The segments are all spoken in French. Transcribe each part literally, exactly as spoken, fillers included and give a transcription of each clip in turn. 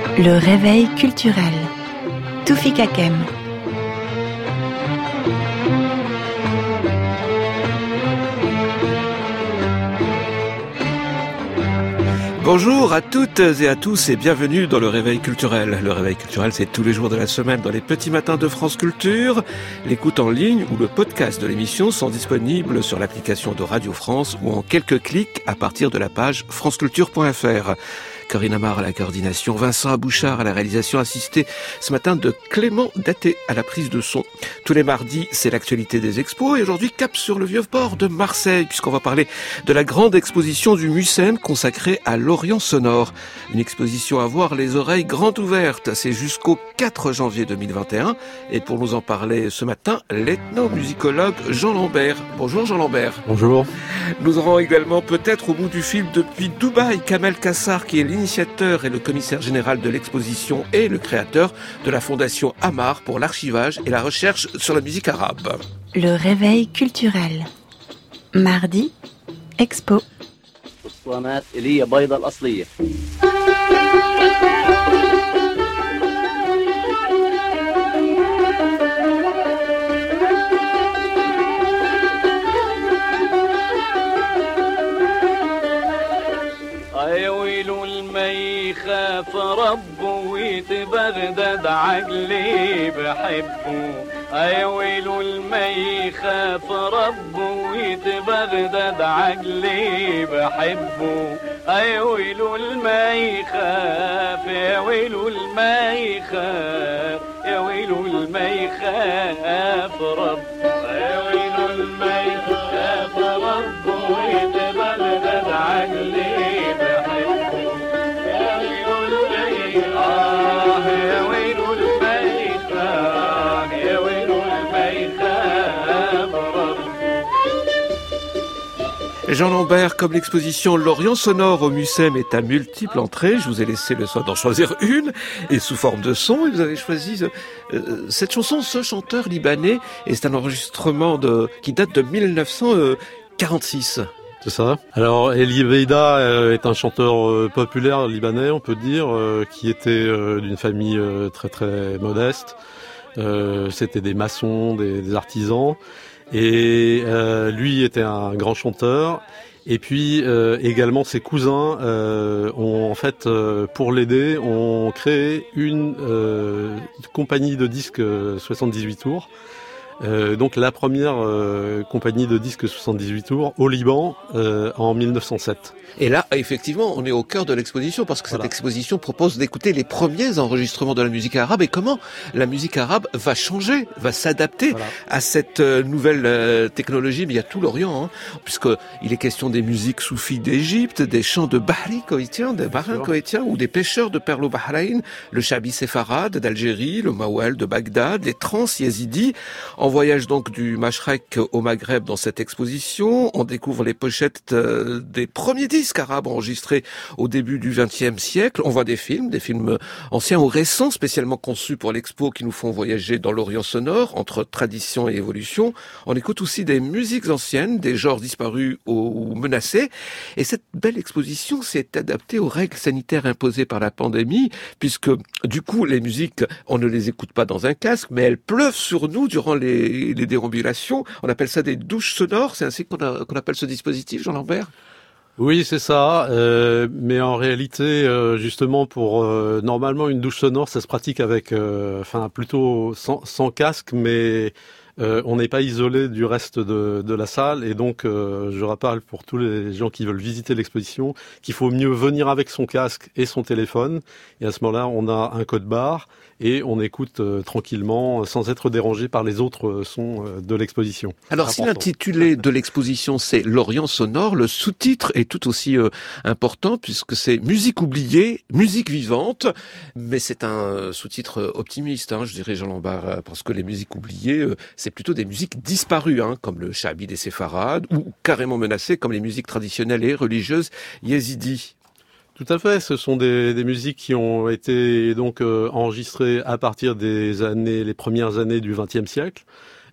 Le réveil culturel. Toufik Hakem. Bonjour à toutes et à tous et bienvenue dans le Réveil culturel. Le Réveil culturel, c'est tous les jours de la semaine dans les petits matins de France Culture. L'écoute en ligne ou le podcast de l'émission sont disponibles sur l'application de Radio France ou en quelques clics à partir de la page franceculture point f r. Corinne Amar à la coordination, Vincent Abouchard à la réalisation, assistée ce matin de Clément Daté à la prise de son. Tous les mardis, c'est l'actualité des expos et aujourd'hui cap sur le Vieux-Port de Marseille puisqu'on va parler de la grande exposition du Mucem consacrée à l'Orient sonore. Une exposition à voir les oreilles grandes ouvertes. C'est jusqu'au quatre janvier deux mille vingt et un et pour nous en parler ce matin, l'ethnomusicologue Jean Lambert. Bonjour Jean Lambert. Bonjour. Nous aurons également peut-être au bout du fil depuis Dubaï, Kamel Kassar qui est l'initiateur et le commissaire général de l'exposition et le créateur de la fondation Amar pour l'archivage et la recherche sur la musique arabe. Le réveil culturel. Mardi, expo. يخاف ربه ويتبغدد عقلي بحبه يا ويلو الما يخاف ربه ويتبغدد عقلي بحبه يا ويلو الما يخاف يا ويلو الما يخاف يا ويلو الما يخاف ربه يا ويلو الما يخاف ربه ويتبغدد عقلي Jean Lambert, comme l'exposition L'Orient sonore au Mucem est à multiples entrées, je vous ai laissé le soin d'en choisir une, et sous forme de son, et vous avez choisi euh, cette chanson, ce chanteur libanais, et c'est un enregistrement de, qui date de mille neuf cent quarante-six. C'est ça. Alors, Elie Beida euh, est un chanteur euh, populaire libanais, on peut dire, euh, qui était euh, d'une famille euh, très très modeste. Euh, c'était des maçons, des, des artisans. Et euh, lui était un grand chanteur. Et puis euh, également ses cousins euh, ont en fait euh, pour l'aider ont créé une euh, compagnie de disques soixante-dix-huit tours. Euh, donc la première euh, compagnie de disques soixante-dix-huit tours au Liban euh, en mille neuf cent sept. Et là, effectivement, on est au cœur de l'exposition parce que Voilà. Cette exposition propose d'écouter les premiers enregistrements de la musique arabe et comment la musique arabe va changer, va s'adapter Voilà. à cette euh, nouvelle euh, technologie. Mais il y a tout l'Orient, hein, puisqu'il est question des musiques soufis d'Égypte, des chants de Bahri koweïtiens, des marins koweïtiens ou des pêcheurs de perles au Bahreïn, le chabi séfarade d'Algérie, le mawel de Bagdad, les trans yazidis. On voyage donc du Mashrek au Maghreb dans cette exposition. On découvre les pochettes euh, des premiers disques arabes enregistrés au début du vingtième siècle. On voit des films, des films anciens ou récents, spécialement conçus pour l'expo, qui nous font voyager dans l'Orient sonore, entre tradition et évolution. On écoute aussi des musiques anciennes, des genres disparus ou menacés. Et cette belle exposition s'est adaptée aux règles sanitaires imposées par la pandémie, puisque du coup, les musiques, on ne les écoute pas dans un casque, mais elles pleuvent sur nous durant les, les déambulations. On appelle ça des douches sonores. C'est ainsi qu'on, a, qu'on appelle ce dispositif, Jean Lambert ? Oui, c'est ça. Euh, mais en réalité, euh, justement, pour euh, normalement une douche sonore, ça se pratique avec, euh, enfin, plutôt sans, sans casque, mais euh, on n'est pas isolé du reste de, de la salle. Et donc, euh, je rappelle pour tous les gens qui veulent visiter l'exposition qu'il faut mieux venir avec son casque et son téléphone. Et à ce moment-là, on a un code barre et on écoute euh, tranquillement, sans être dérangé par les autres euh, sons euh, de l'exposition. Alors, si l'intitulé de l'exposition c'est L'Orient sonore, le sous-titre est tout aussi euh, important puisque c'est musique oubliée, musique vivante, mais c'est un sous-titre optimiste, hein, je dirais Jean Lambert, parce que les musiques oubliées, euh, c'est plutôt des musiques disparues, hein, comme le chabi des séfarades, ou carrément menacées comme les musiques traditionnelles et religieuses yézidis. Tout à fait, ce sont des, des musiques qui ont été donc euh, enregistrées à partir des années, les premières années du vingtième siècle.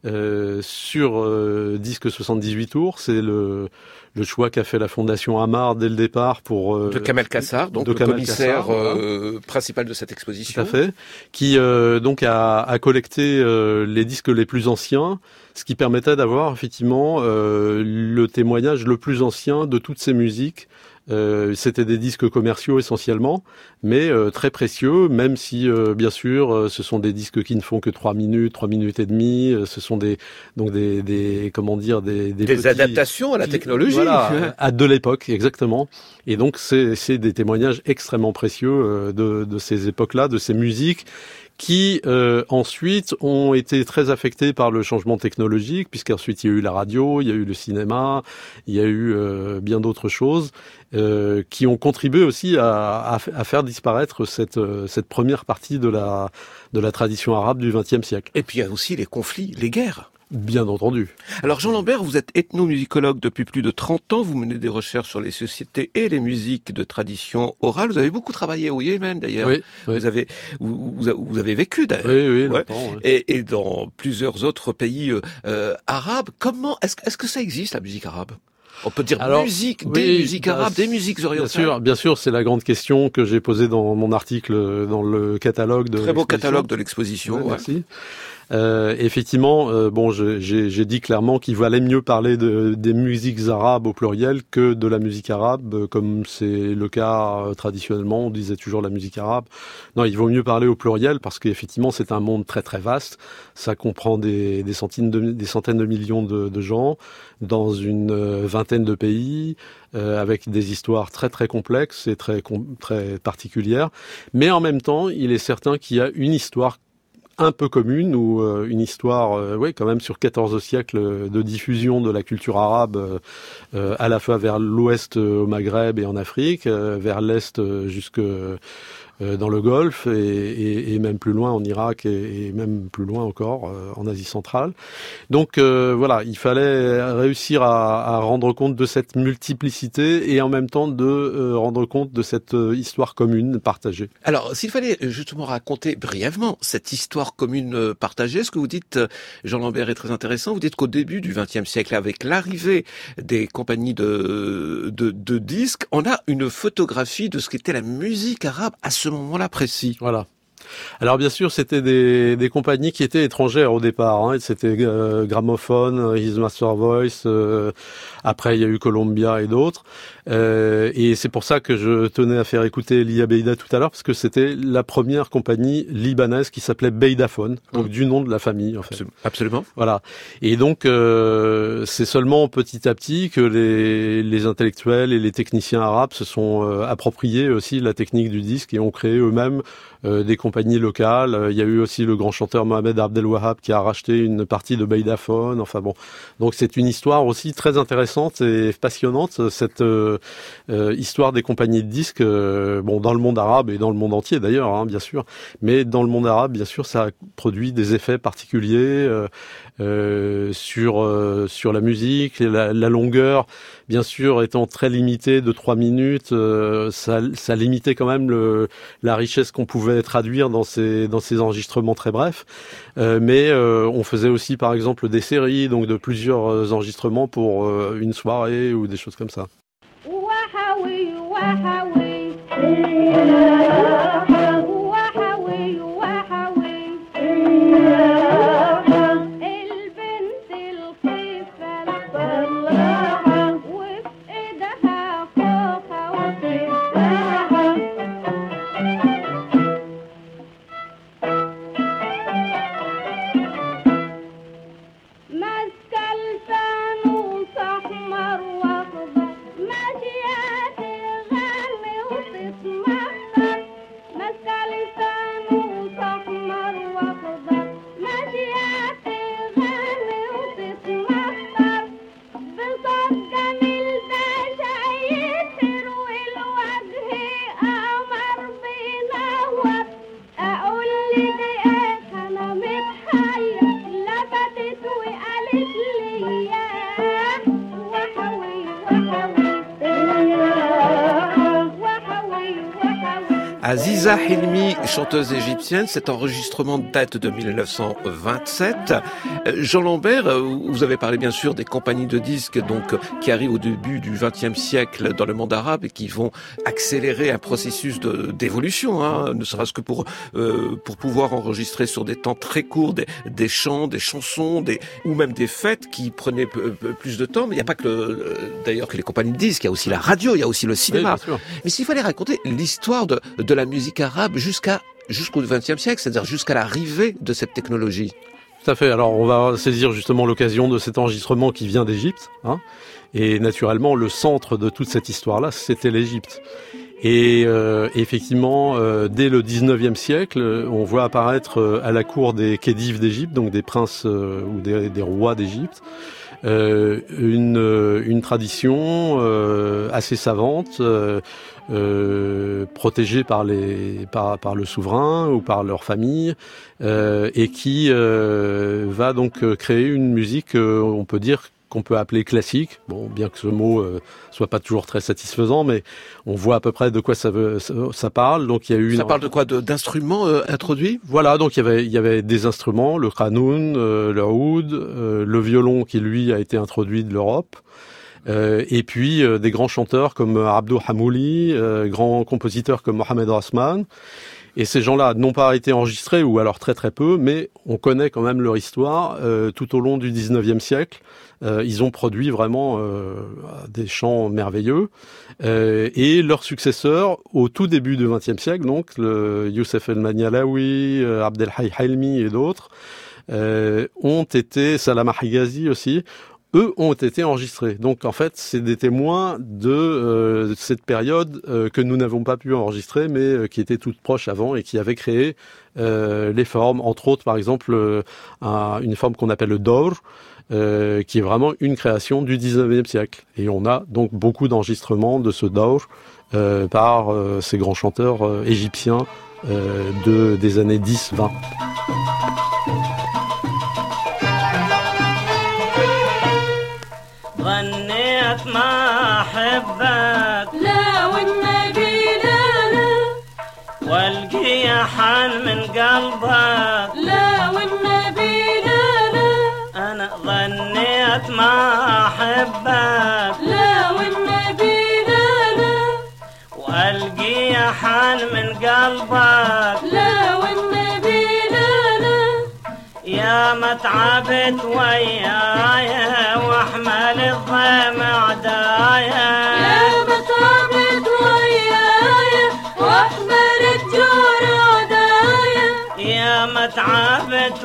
euh, sur euh, disque soixante-dix-huit tours. C'est le le choix qu'a fait la Fondation Amar dès le départ pour euh, de Kamal Kassar, donc de le Kamal commissaire Kassar, voilà. euh, principal de cette exposition. Tout à fait. Qui euh, donc a, a collecté euh, les disques les plus anciens, ce qui permettait d'avoir effectivement euh, le témoignage le plus ancien de toutes ces musiques. Euh, c'était des disques commerciaux essentiellement, mais euh, très précieux, même si euh, bien sûr euh, ce sont des disques qui ne font que trois minutes, trois minutes et demie. Euh, ce sont des donc des, des comment dire des des, des petits, adaptations à la technologie, voilà, à de l'époque exactement. Et donc c'est c'est des témoignages extrêmement précieux euh, de de ces époques-là, de ces musiques, qui euh, ensuite ont été très affectés par le changement technologique, puisqu'ensuite il y a eu la radio, il y a eu le cinéma, il y a eu euh, bien d'autres choses euh, qui ont contribué aussi à, à, à faire disparaître cette, cette première partie de la, de la tradition arabe du vingtième siècle. Et puis il y a aussi les conflits, les guerres. Bien entendu. Alors Jean Lambert, vous êtes ethnomusicologue depuis plus de trente ans, vous menez des recherches sur les sociétés et les musiques de tradition orale. Vous avez beaucoup travaillé au Yémen d'ailleurs. Oui, oui. Vous avez vous, vous avez vécu d'ailleurs. Oui, oui, ouais. longtemps, oui. Et, et dans plusieurs autres pays euh, arabes. Comment est-ce, est-ce que ça existe la musique arabe ? On peut dire Alors, musique, oui, des musiques bah, arabes, des musiques orientales. Bien sûr, bien sûr, c'est la grande question que j'ai posée dans mon article, dans le catalogue de Très beau l'exposition. catalogue de l'exposition. Ouais, ouais. Merci. Euh, effectivement, euh, bon, je, j'ai, j'ai dit clairement qu'il valait mieux parler de, des musiques arabes au pluriel que de la musique arabe, euh, comme c'est le cas euh, traditionnellement. On disait toujours la musique arabe. Non, il vaut mieux parler au pluriel parce qu'effectivement, c'est un monde très très vaste. Ça comprend des, des centaines de, des centaines de millions de, de gens dans une euh, vingtaine de pays, euh, avec des histoires très très complexes et très très particulières. Mais en même temps, il est certain qu'il y a une histoire un peu commune, ou euh, une histoire, euh, ouais, quand même sur quatorze siècles de diffusion de la culture arabe, euh, à la fois vers l'ouest euh, au Maghreb et en Afrique, euh, vers l'est euh, jusque euh, dans le Golfe et, et, et même plus loin en Irak et, et même plus loin encore euh, en Asie centrale. Donc euh, voilà, il fallait réussir à, à rendre compte de cette multiplicité et en même temps de euh, rendre compte de cette euh, histoire commune partagée. Alors, s'il fallait justement raconter brièvement cette histoire commune partagée, ce que vous dites, Jean Lambert, est très intéressant. Vous dites qu'au début du vingtième siècle, avec l'arrivée des compagnies de, de, de disques, on a une photographie de ce qu'était la musique arabe à ce moment-là précis. Voilà. Alors bien sûr, c'était des, des compagnies qui étaient étrangères au départ. Hein. C'était euh, Gramophone, His Master Voice. Euh, après, il y a eu Columbia et d'autres. Euh, et c'est pour ça que je tenais à faire écouter Elia Beida tout à l'heure, parce que c'était la première compagnie libanaise qui s'appelait Beidaphone, donc mmh. du nom de la famille. En fait. Absolument. Voilà. Et donc, euh, c'est seulement petit à petit que les, les intellectuels et les techniciens arabes se sont euh, appropriés aussi la technique du disque et ont créé eux-mêmes euh, des compagnies locales. Il y a eu aussi le grand chanteur Mohamed Abdel Wahab qui a racheté une partie de Beidaphone. Enfin bon, donc c'est une histoire aussi très intéressante et passionnante, cette euh, euh, histoire des compagnies de disques. Euh, bon, dans le monde arabe et dans le monde entier d'ailleurs, hein, bien sûr. Mais dans le monde arabe, bien sûr, ça a produit des effets particuliers euh, euh, sur euh, sur la musique, la, la longueur, bien sûr, étant très limitée de trois minutes. Euh, ça, ça limitait quand même le, la richesse qu'on pouvait traduire dans ces dans ces enregistrements très brefs. Euh, mais euh, on faisait aussi, par exemple, des séries, donc de plusieurs enregistrements pour euh, une soirée ou des choses comme ça. أحمر وأخضر ماشيات الغني وتتمخضر Aziza Hilmi, chanteuse égyptienne, cet enregistrement date de mille neuf cent vingt-sept. Jean Lambert, vous avez parlé bien sûr des compagnies de disques donc qui arrivent au début du vingtième siècle dans le monde arabe et qui vont accélérer un processus de, d'évolution, hein, ne serait-ce que pour euh, pour pouvoir enregistrer sur des temps très courts des, des chants, des chansons, des ou même des fêtes qui prenaient p- p- plus de temps. Mais il n'y a pas que le, d'ailleurs que les compagnies de disques, il y a aussi la radio, il y a aussi le cinéma. Oui, bien sûr. Mais s'il fallait raconter l'histoire de de la musique arabe jusqu'à jusqu'au vingtième siècle, c'est-à-dire jusqu'à l'arrivée de cette technologie. Tout à fait. Alors, on va saisir justement l'occasion de cet enregistrement qui vient d'Égypte, hein. Et naturellement, le centre de toute cette histoire-là, c'était l'Égypte. Et euh, effectivement, euh, dès le dix-neuvième siècle, on voit apparaître euh, à la cour des khedives d'Égypte, donc des princes euh, ou des, des rois d'Égypte, euh, une, une tradition euh, assez savante, euh, euh, protégée par, les, par, par le souverain ou par leur famille, euh, et qui euh, va donc créer une musique, euh, on peut dire, qu'on peut appeler classique, bon, bien que ce mot euh, soit pas toujours très satisfaisant, mais on voit à peu près de quoi ça veut, ça, ça parle. Donc il y a eu Ça une... parle de quoi, de, d'instruments euh, introduits? Voilà, donc il y avait il y avait des instruments, le qanoun, euh, le oud, euh, le violon qui lui a été introduit de l'Europe. Euh, et puis euh, des grands chanteurs comme Abdou Hamouli, euh, grands compositeurs comme Mohamed Rasman. Et ces gens-là n'ont pas été enregistrés, ou alors très très peu, mais on connaît quand même leur histoire euh, tout au long du dix-neuvième siècle. Euh, ils ont produit vraiment euh, des chants merveilleux. Euh, et leurs successeurs, au tout début du vingtième siècle, donc le Youssef El-Manialawi, euh, Abdelhai Hilmi et d'autres, euh, ont été, Salama Higazi aussi, eux ont été enregistrés. Donc en fait, c'est des témoins de euh, cette période euh, que nous n'avons pas pu enregistrer, mais euh, qui était toute proche avant et qui avait créé euh, les formes, entre autres par exemple euh, un, une forme qu'on appelle le dawr, euh, qui est vraiment une création du dix-neuvième siècle. Et on a donc beaucoup d'enregistrements de ce dawr euh, par euh, ces grands chanteurs euh, égyptiens euh, de, des années dix vingt. غنيت ما أحبك لا والنبي لا لا والقي حن من قلبك لا والنبي لا لا أنا ظنيت ما أحبك لا والنبي لا لا والقي حن من قلبك لا والنبي لا لا يا ما تعبت وياي واحمل الضيم عدايا يا متعبت وياي واحمل الجور عدايا يا ما تعبت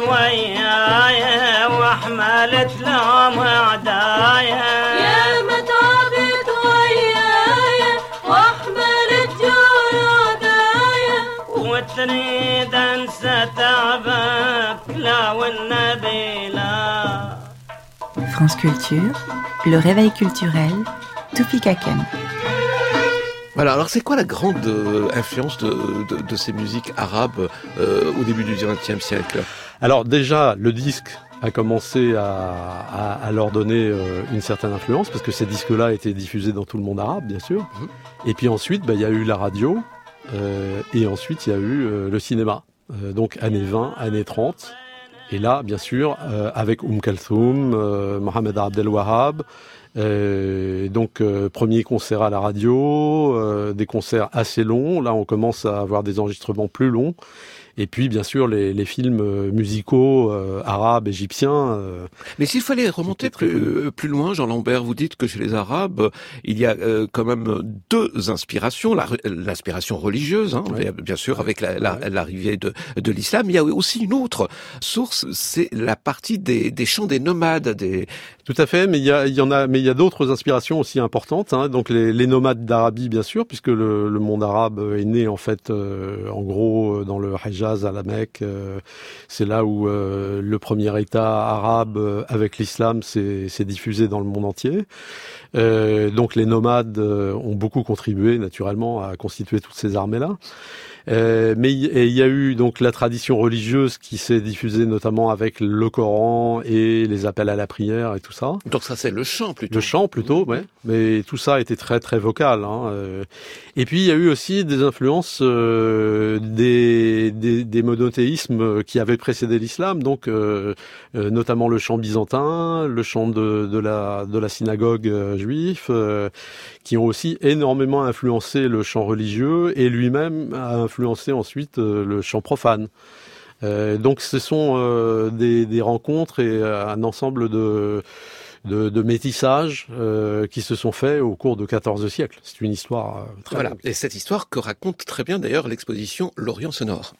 وياي واحملت لهم عدايا يا متعبت وياي واحمل الجور عدايا وتريد انسى تعبك لا والنبي لا. France Culture, le réveil culturel, Toufik Hakem. Voilà, alors c'est quoi la grande euh, influence de, de, de ces musiques arabes euh, au début du vingtième siècle? Alors déjà, le disque a commencé à, à, à leur donner euh, une certaine influence, parce que ces disques-là étaient diffusés dans tout le monde arabe, bien sûr. Mmh. Et puis ensuite, bah, y a eu la radio, euh, et ensuite il y a eu euh, le cinéma. Euh, donc années vingt, années trente. Et là, bien sûr, euh, avec Oum Kalthoum, euh, Mohamed Abdel Wahab, euh, donc euh, premier concert à la radio, euh, des concerts assez longs. Là, on commence à avoir des enregistrements plus longs. Et puis, bien sûr, les, les films musicaux euh, arabes, égyptiens. Euh, Mais s'il fallait remonter plus, euh, plus loin, Jean Lambert, vous dites que chez les Arabes, il y a euh, quand même deux inspirations. La, l'inspiration religieuse, hein, ouais. bien sûr, avec la, la, l'arrivée de, de l'islam. Il y a aussi une autre source, c'est la partie des, des chants des nomades. Des... Tout à fait, mais il y, a, il y en a, mais il y a d'autres inspirations aussi importantes. Hein, donc les, les nomades d'Arabie, bien sûr, puisque le, le monde arabe est né en fait, euh, en gros, dans le Hajj à la Mecque, euh, c'est là où euh, le premier État arabe euh, avec l'islam s'est, s'est diffusé dans le monde entier. Euh, donc les nomades euh, ont beaucoup contribué naturellement à constituer toutes ces armées-là. Euh, mais il y a eu donc la tradition religieuse qui s'est diffusée notamment avec le Coran et les appels à la prière et tout ça. Donc ça c'est le chant plutôt. Le chant plutôt, ouais. Mais tout ça était très très vocal. Hein. Et puis il y a eu aussi des influences euh, des, des des monothéismes qui avaient précédé l'islam, donc euh, euh, notamment le chant byzantin, le chant de de la de la synagogue euh, juive, euh, qui ont aussi énormément influencé le chant religieux et lui-même a influencé ensuite euh, le chant profane. Euh, donc ce sont euh, des, des rencontres et euh, un ensemble de, de, de métissages euh, qui se sont faits au cours de quatorze siècles. C'est une histoire euh, très Voilà, longue. et cette histoire que raconte très bien d'ailleurs l'exposition L'Orient sonore.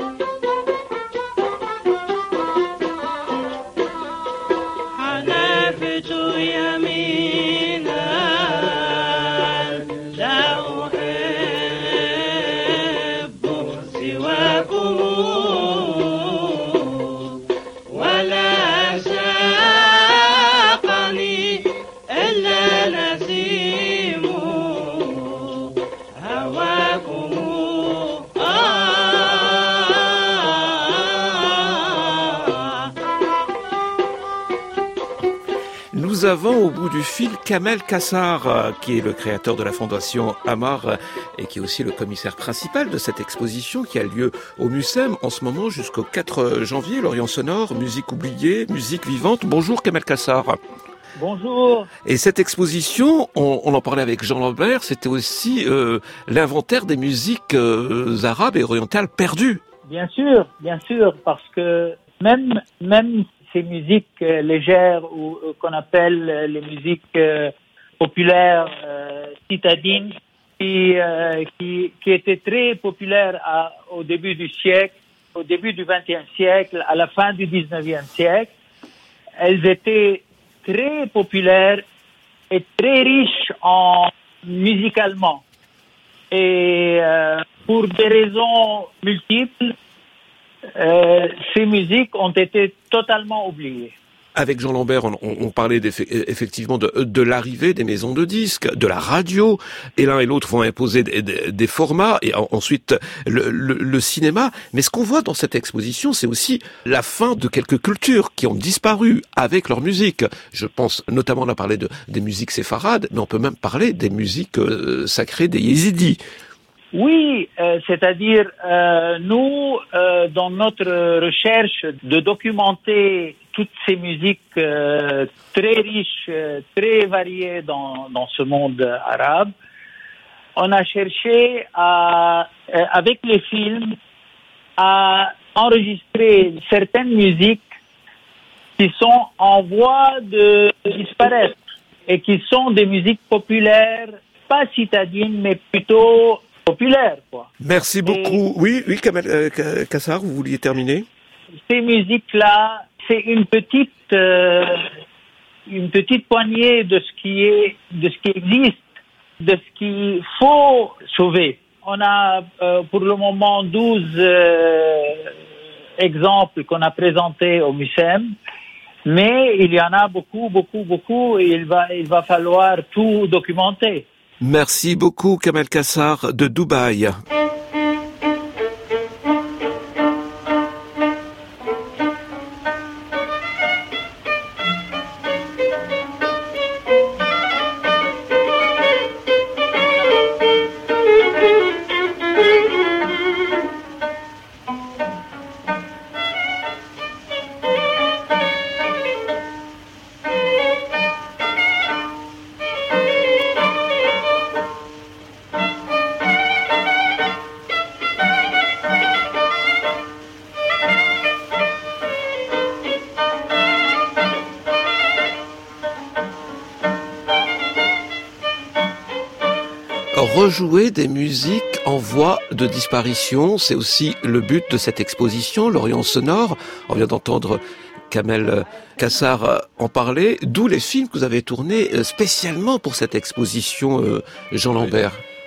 Nous avons au bout du fil Kamel Kassar, qui est le créateur de la fondation Amar et qui est aussi le commissaire principal de cette exposition qui a lieu au Mucem en ce moment jusqu'au quatre janvier, l'Orient sonore, musique oubliée, musique vivante. Bonjour Kamel Kassar. Bonjour. Et cette exposition, on, on en parlait avec Jean Lambert, c'était aussi euh, l'inventaire des musiques euh, arabes et orientales perdues. Bien sûr, bien sûr, parce que même même ces musiques euh, légères ou euh, qu'on appelle euh, les musiques euh, populaires euh, citadines, qui, euh, qui qui étaient très populaires à, au début du siècle, au début du vingtième siècle, à la fin du dix-neuvième siècle, elles étaient très populaires et très riches en musicalement. Et euh, pour des raisons multiples, euh, ces musiques ont été totalement oubliées. Avec Jean Lambert, on, on parlait effectivement de, de l'arrivée des maisons de disques, de la radio, et l'un et l'autre vont imposer des, des, des formats, et ensuite le, le, le cinéma. Mais ce qu'on voit dans cette exposition, c'est aussi la fin de quelques cultures qui ont disparu avec leur musique. Je pense notamment, on a parlé de, des musiques séfarades, mais on peut même parler des musiques euh, sacrées des yézidis. Oui, euh, c'est-à-dire euh, nous, euh, dans notre recherche de documenter toutes ces musiques euh, très riches, euh, très variées dans, dans ce monde arabe, on a cherché à, euh, avec les films, à enregistrer certaines musiques qui sont en voie de disparaître et qui sont des musiques populaires, pas citadines, mais plutôt populaire, quoi. Merci beaucoup. Et oui, oui, Kamel euh, Kassar, vous vouliez terminer? Ces musiques-là, c'est une petite, euh, une petite poignée de ce qui est, de ce qui existe, de ce qu'il faut sauver. On a euh, pour le moment douze euh, exemples qu'on a présentés au Mucem, mais il y en a beaucoup, beaucoup, beaucoup, et il va, il va falloir tout documenter. Merci beaucoup, Kamel Kassar de Dubaï. Rejouer des musiques en voie de disparition, c'est aussi le but de cette exposition, l'Orient sonore. On vient d'entendre Kamel Kassar en parler, d'où les films que vous avez tournés spécialement pour cette exposition, Jean Lambert.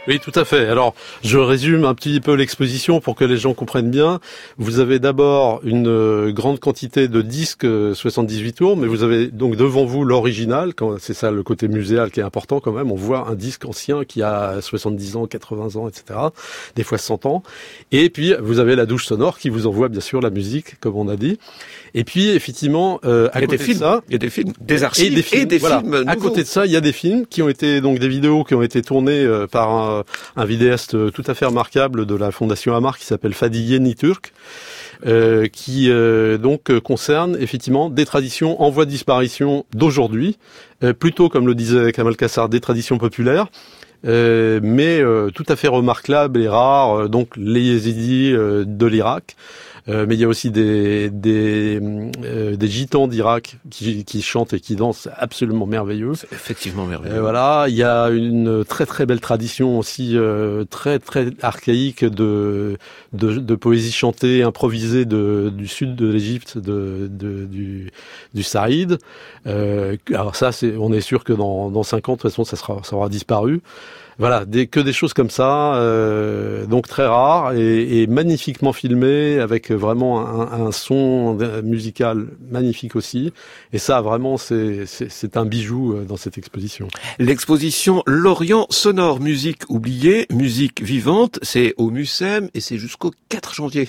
Oui, tout à fait. Alors, je résume un petit peu l'exposition pour que les gens comprennent bien. Vous avez d'abord une euh, grande quantité de disques euh, soixante-dix-huit tours, mais vous avez donc devant vous l'original. Quand c'est ça le côté muséal qui est important quand même. On voit un disque ancien qui a soixante-dix ans, quatre-vingts ans, et cetera. Des fois cent ans. Et puis vous avez la douche sonore qui vous envoie bien sûr la musique, comme on a dit. Et puis effectivement, euh, à il y a côté des films, de ça, il y a des films, des archives et des films. Et des Voilà. films à côté de ça, il y a des films qui ont été donc des vidéos qui ont été tournées euh, par un, un vidéaste tout à fait remarquable de la Fondation Amar qui s'appelle Fadi Yeni Turk, euh, qui euh, donc euh, concerne effectivement des traditions en voie de disparition d'aujourd'hui, euh, plutôt comme le disait Kamal Kassar, des traditions populaires. Euh, mais euh, tout à fait remarquables et rares, euh, donc les Yézidis euh, de l'Irak. Euh, mais il y a aussi des des, euh, des gitans d'Irak qui, qui chantent et qui dansent absolument merveilleux. C'est effectivement merveilleux. Euh, voilà, il y a une très très belle tradition aussi euh, très très archaïque de de, de poésie chantée, improvisée de du sud de l'Égypte, de, de du du Saïd. Euh, alors ça, c'est, on est sûr que dans dans cinq ans, de toute façon, ça sera ça aura disparu. Voilà, des, que des choses comme ça, euh, donc très rares et, et magnifiquement filmées, avec vraiment un, un son musical magnifique aussi. Et ça, vraiment, c'est, c'est, c'est un bijou dans cette exposition. L'exposition L'Orient sonore, musique oubliée, musique vivante, c'est au Mucem et c'est jusqu'au quatre janvier.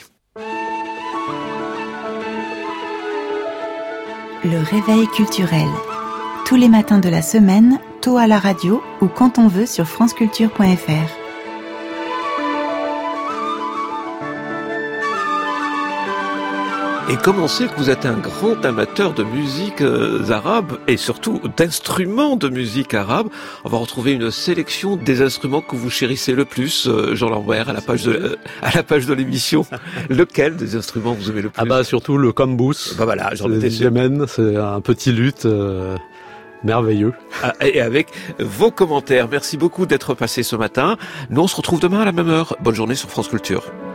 Le réveil culturel. Tous les matins de la semaine, tôt à la radio ou quand on veut sur franceculture point f r. Et comme on sait que vous êtes un grand amateur de musique euh, arabe et surtout d'instruments de musique arabe, on va retrouver une sélection des instruments que vous chérissez le plus, euh, Jean Lambert, à la page de euh, à la page de l'émission. Lequel des instruments vous aimez le plus? Ah bah surtout le kambous. Bah voilà, j'en le étais sûr. Yémen, c'est un petit luth euh, merveilleux. Ah, et avec vos commentaires. Merci beaucoup d'être passé ce matin. Nous on se retrouve demain à la même heure. Bonne journée sur France Culture.